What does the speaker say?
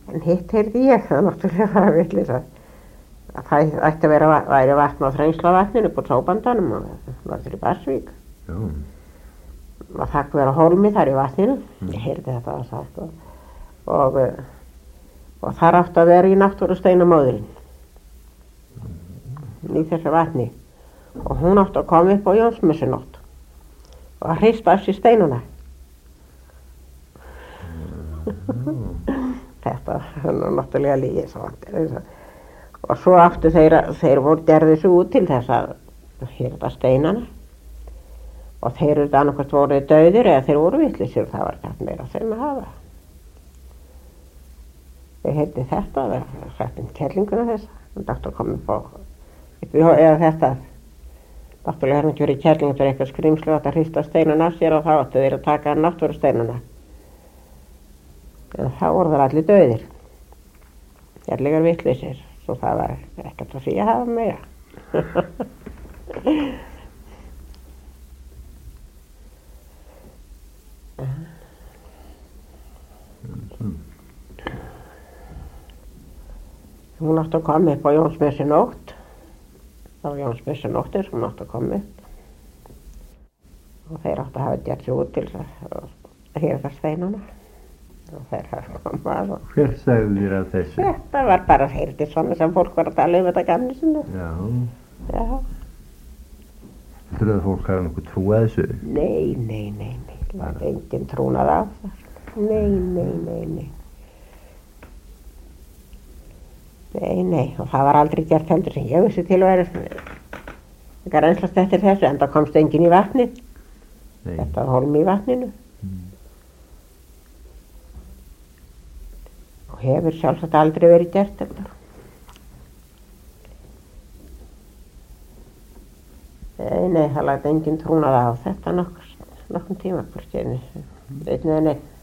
En hitt heyrði ég, það náttúrulega var vitleysa. Það ætti að væri vatn á Þrengslavatninu upp á Tóbandanum og var til í Barsvík. Já. Og það vera hólmi þar í vatninu. Ég heyrði þetta að sagt og þar átti að vera í náttúrusteinamóðurinn í þessu vatni. Og hún átti að koma upp á Jónsmessunótt og að hrista af sér steinuna. Þetta var náttúrulega lygi svo. Og svo áttu þeir voru gerði sig út til þess að hirða steinana. Og þeir eru annarkvæmt voru dauðir eða þeir voru vitlausir og það var ekki meira þeim að hafa. Ég heyrði þetta, það sagt kellinguna þessa. Það átti að koma upp eða þetta. Náttúrulega hefði ekki verið kelling fyrir eitthvað skrimslu að hrista steinana af sér og þá áttu þeir að taka náttúrusteinana. En þá voru þeir allir dauðir. Gerlegar vitlausir. Svo það var ekkert að því að hafa meira. Hún átti að koma upp á Jónsmessunótt. Það var Jónsmessunóttir sem hún átti að koma upp. Og þeir átti að hafa gert sig út til að hirða steinana. Og þeir hafa komað og... Hver sagði þér af þessu? Þetta var bara heyrði svona sem fólk var að tala þetta gamni sinni. Já. Já. Heldur að fólk hafa nokkuð trúað þessu? Nei. Það var engin trúnað á það. Nei. Nei, og það var aldrei gert heldur sem ég vissi til að vera. Það var einslast eftir þessu, en það komst enginn í vatnið. Nei. Þetta var hólmi í vatninu. Og hefur sjálfsagt aldrei verið gert heldur. Nei, það lagði enginn trúnað á þetta nokkurn tíma, hvort ég veit neða neitt.